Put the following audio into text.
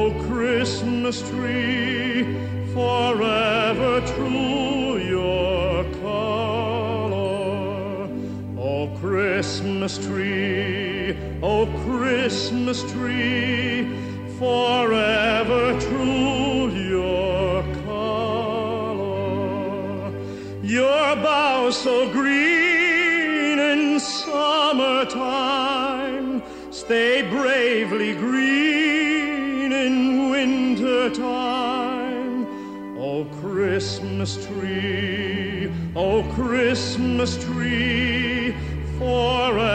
Christmas tree, forever true your color. Oh, Christmas tree, oh, Christmas tree, forever true your color. Your boughs so green in summertime stay bravely green in winter time. Oh, Christmas tree, oh, Christmas tree, forever